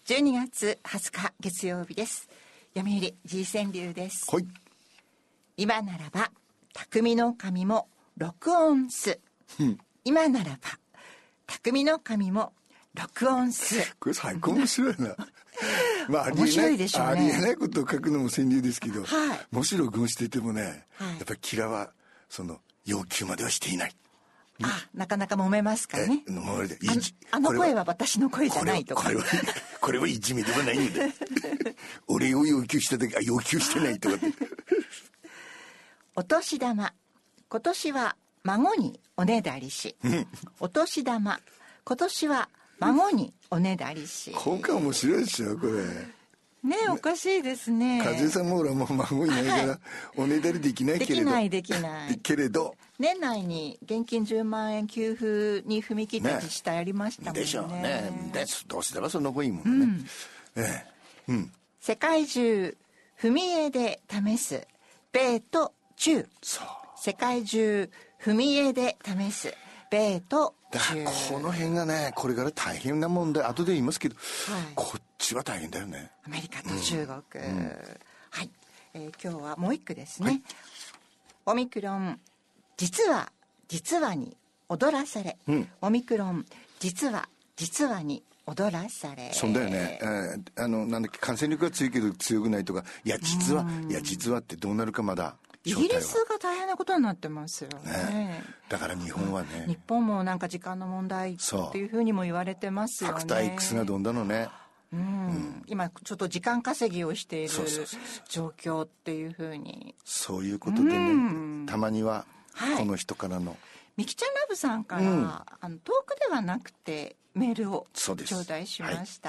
12月20日月曜日です。読売 G 川柳です。 はい。 今ならば匠の神も録音す、今ならば匠の神も録音す。 これ最高面白いな。まあ、 面白いでしょうね。 ありえないことを書くのも川柳ですけど、 はい、 もし録音していてもね、 はい、 やっぱりキラはその要求まではしていない。 なかなか揉めますかね。あの声は私の声じゃないとか。 これはいじめではないんだ。俺を要求しただけ、要求してないとかって。 お年玉、今年は孫におねだりし。お年玉、今年は孫におねだりし。 今回面白いでしょこれ。 ねえ、おかしいですね。 和江さんもほらもう孫いないから、はい、おねだりできないけれど。 できない。 けれど。 年内に現金10万円給付に踏み切った自治体ありましたもんね。 でしょうね。どうせばその子いいもんね。 世界中踏み絵で試す米と中。 そう。 世界中踏み絵で試す米と中。 この辺がね、これから大変な問題、後で言いますけど、はい、こっちは大変だよね。 アメリカと中国。はい、今日はもう一句ですね。はい、オミクロン、実はに踊らされ。オミクロン、実はに踊らされ。 そうだよね。なんだっけ、感染力が強いけど強くないとか、いや実はってどうなるかまだ。 イギリスが大変なことになってますよ ね。 だから日本はね、 日本もなんか時間の問題っていうふうにも言われてますよね。 ファクター X がどんだのね。 今ちょっと時間稼ぎをしている状況っていうふうに。 そういうことでね、たまにはこの人からの、 みきちゃんラブさんから、遠くではなくてメールを頂戴しました。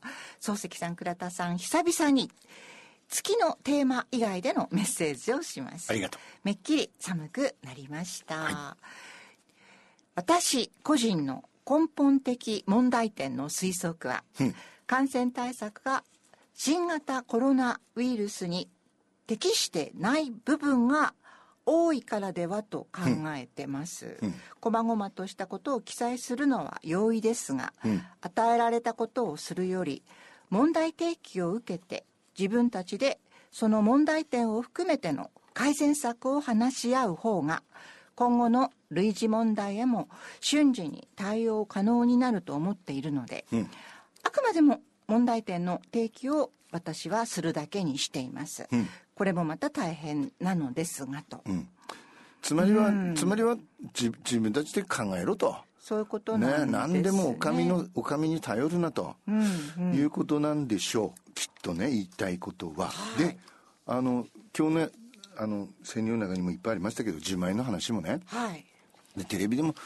漱石さん、倉田さん、久々に月のテーマ以外でのメッセージをします。 ありがとう。 めっきり寒くなりました。私個人の根本的問題点の推測は、感染対策が新型コロナウイルスに適してない部分が多いからではと考えてます。こまごまとしたことを記載するのは容易ですが、与えられたことをするより問題提起を受けて自分たちでその問題点を含めての改善策を話し合う方が今後の類似問題へも瞬時に対応可能になると思っているので、あくまでも問題点の提起を私はするだけにしています。これもまた大変なのですがと。 つまりは自分たちで考えろと。 そういうことなんですね。 何でもお上に頼るなと、いうことなんでしょう。きっとね、言いたいことは。で、今日ね、川柳の中にもいっぱいありましたけど、10万円の話もね。で、テレビでも、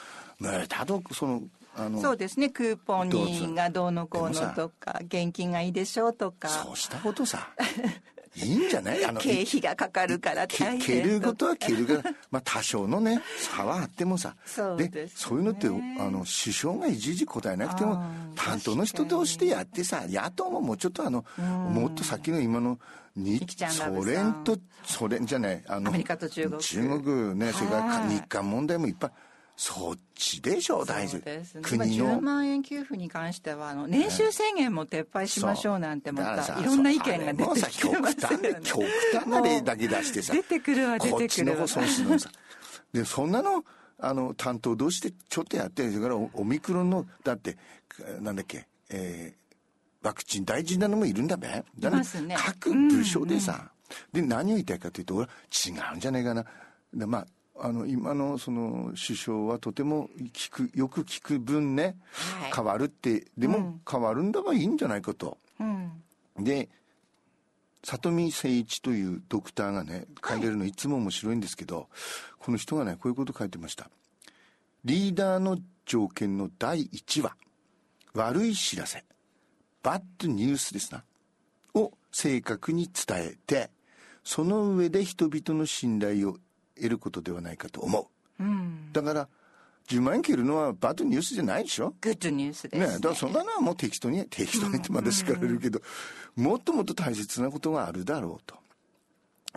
そうですね、クーポンにがどうのこうのとか、現金がいいでしょうとか。 そうしたことさ。いいんじゃない？ 経費がかかるから大変。 蹴ることは蹴るから、まあ多少のね、差はあってもさ。 そうですね。 で、そういうのって、首相がいちいち答えなくても、担当の人同士でやってさ、野党ももうちょっともっと先の今のソ連じゃない、 アメリカと中国。 中国ね、それから日韓問題もいっぱい。そっちでしょ、大事。 国の10万円給付に関しては年収制限も撤廃しましょうなんてまたいろんな意見が出てきてますよね。 極端な例だけ出してさ、 出てくるわこっちの方損するのさ。で、そんなの担当同士でちょっとやってるから、オミクロンのだってなんだっけ、ワクチン大事なのもいるんだべ。 いますね。 各部署でさ、で何を言いたいかというと、俺は違うんじゃないかな。で、まあ今のその首相はとてもよく聞く分ね、変わるって、でも変わるんだばいいんじゃないかと。で、里見誠一というドクターがね、書いてるのいつも面白いんですけど、この人がね、こういうこと書いてました。リーダーの条件の第一は、悪い知らせ、バッドニュースですな、を正確に伝えて、その上で人々の信頼を得ることではないかと思う。だから10万円切るのはバッドニュースじゃないでしょ。 グッドニュースですね。 だからそんなのはもう適当にってまだ叱られるけど、もっともっと大切なことがあるだろうと。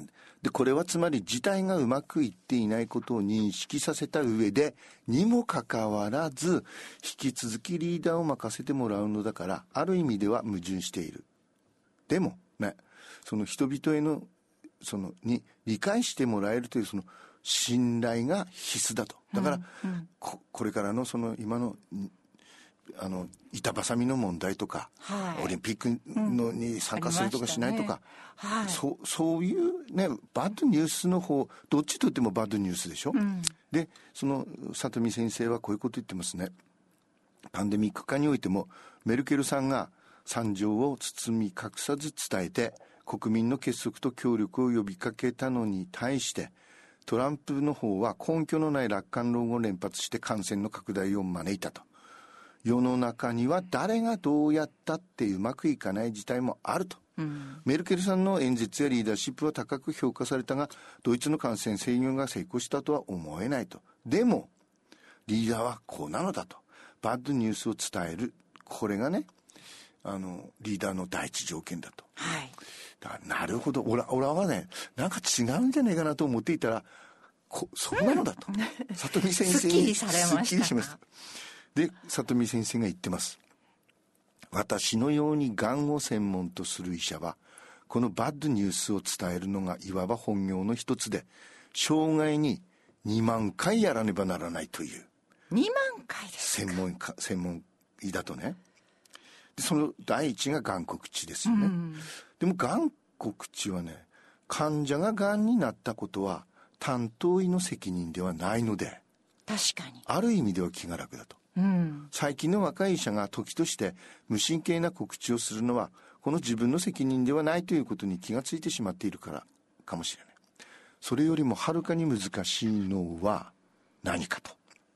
でこれはつまり事態がうまくいっていないことを認識させた上でにもかかわらず引き続きリーダーを任せてもらうのだから、ある意味では矛盾している。でもね、その人々へのに理解してもらえるというその信頼が必須だと。だから、これからのその今の板挟みの問題とか、オリンピックに参加するとかしないとか、そういうね、バッドニュースの方、どっちと言ってもバッドニュースでしょ。でその里見先生はこういうこと言ってますね。パンデミック下においてもメルケルさんが惨状を包み隠さず伝えて国民の結束と協力を呼びかけたのに対して、トランプの方は根拠のない楽観論を連発して感染の拡大を招いたと。世の中には誰がどうやったってうまくいかない事態もあると、メルケルさんの演説やリーダーシップは高く評価されたが、ドイツの感染制御が成功したとは思えないと。でもリーダーはこうなのだと、バッドニュースを伝える、これがねリーダーの第一条件だと、だからなるほど、俺はね、なんか違うんじゃないかなと思っていたら、そうなのだと里見先生にすっきりしました。 で里見先生が言ってます。私のようにがんを専門とする医者はこのバッドニュースを伝えるのがいわば本業の一つで、生涯に2万回やらねばならないという。 2万回ですか。 専門医だとね。でその第一ががん告知ですよね、でもがん告知はね、患者ががんになったことは担当医の責任ではないので、 確かにある意味では気が楽だと、最近の若い医者が時として無神経な告知をするのはこの自分の責任ではないということに気がついてしまっているからかもしれない。それよりもはるかに難しいのは何かと、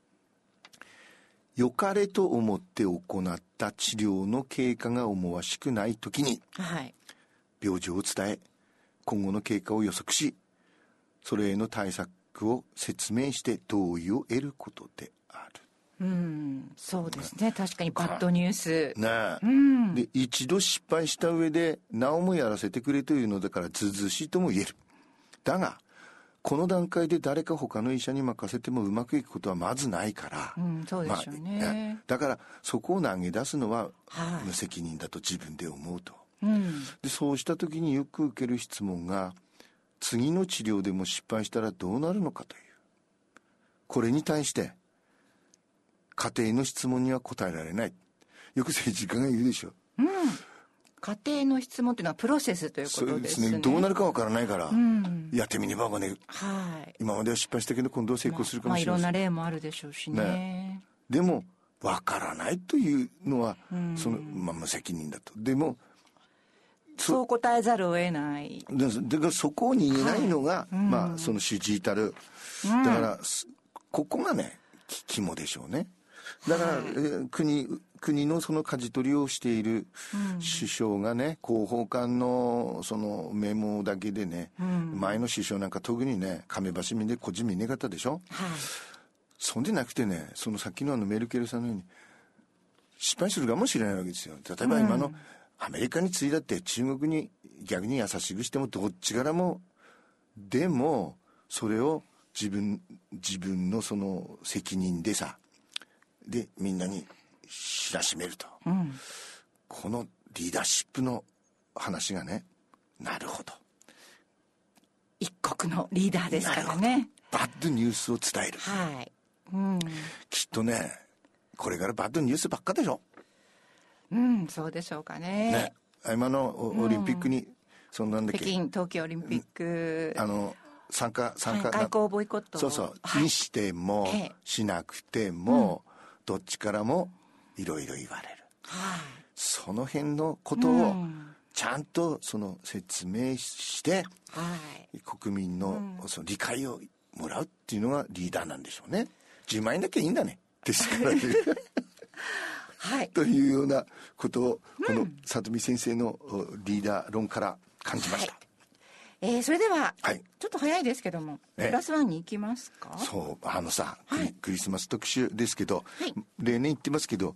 良かれと思って行った治療の経過が思わしくないときに、病状を伝え今後の経過を予測し、それへの対策を説明して同意を得ることである。 そうですね、確かにバッドニュースね、で一度失敗した上でなおもやらせてくれというのだからずうずうしいとも言える。だがこの段階で誰か他の医者に任せてもうまくいくことはまずないから、 そうでしょうね、 だからそこを投げ出すのは無責任だと自分で思うと、でそうした時によく受ける質問が、次の治療でも失敗したらどうなるのかという。これに対して家庭の質問には答えられない。よく政治家が言うでしょ、 家庭の質問というのはプロセスということですね。そうですね、 どうなるかわからないから、やってみればね、今までは失敗したけど今度は成功するかもしれない、 いろんな例もあるでしょうし ね。 でもわからないというのは、無責任だと。でもそう答えざるを得ない。 だからそこを言えないのが、その主治医たる、だからここがね肝でしょうね。だから、国のその舵取りをしている首相がね、広報官のそのメモだけでね、前の首相なんか特にね、亀橋民で個人見ねかったでしょ、そんでなくてね、そのさっきのメルケルさんのように失敗するかもしれないわけですよ。例えば今のアメリカに次いだって中国に逆に優しくしてもどっちからも、でもそれを自分のその責任でさ、でみんなに知らしめると、このリーダーシップの話がね、なるほど、 一国のリーダーですからね、 バッドニュースを伝える、きっとねこれからバッドニュースばっかでしょ。 そうでしょうかね。 今のオリンピックに、そんなんだっけ、 北京冬季オリンピック、 参加外交ボイコットにしても、しなくても、どっちからもいろいろ言われる、その辺のことをちゃんとその説明して、国民のその理解をもらうっていうのがリーダーなんでしょうね。10万円だけいいんだねですからねというようなことを、この里見先生のリーダー論から感じました。 それでは、ちょっと早いですけども、プラスワンに行きますか。 そうクリスマス特集ですけど、例年言ってますけど、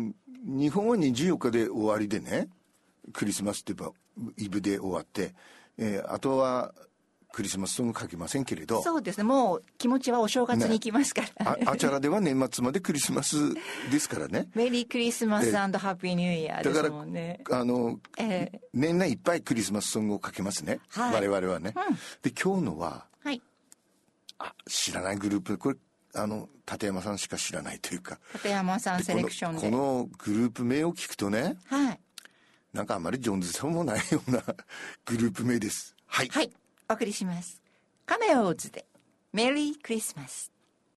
日本は24日で終わりでね、クリスマスって言えばイブで終わって、 あとはクリスマスソング書きませんけれど。 そうですね、もう気持ちはお正月に行きますから、 ね、あちゃらでは年末までクリスマスですからね。 メリークリスマス&ハッピーニューイヤーですもんね。 だから年内いっぱいクリスマスソングをかけますね、はい、我々はね、で今日のは、はい、知らないグループ、これ立山さんしか知らないというか、 立山さんセレクションでこのグループ名を聞くとね、 はい、 なんかあまりジョンズさんもないようなグループ名です。はい、 はい、お送りします。カメオーズでメリークリスマス。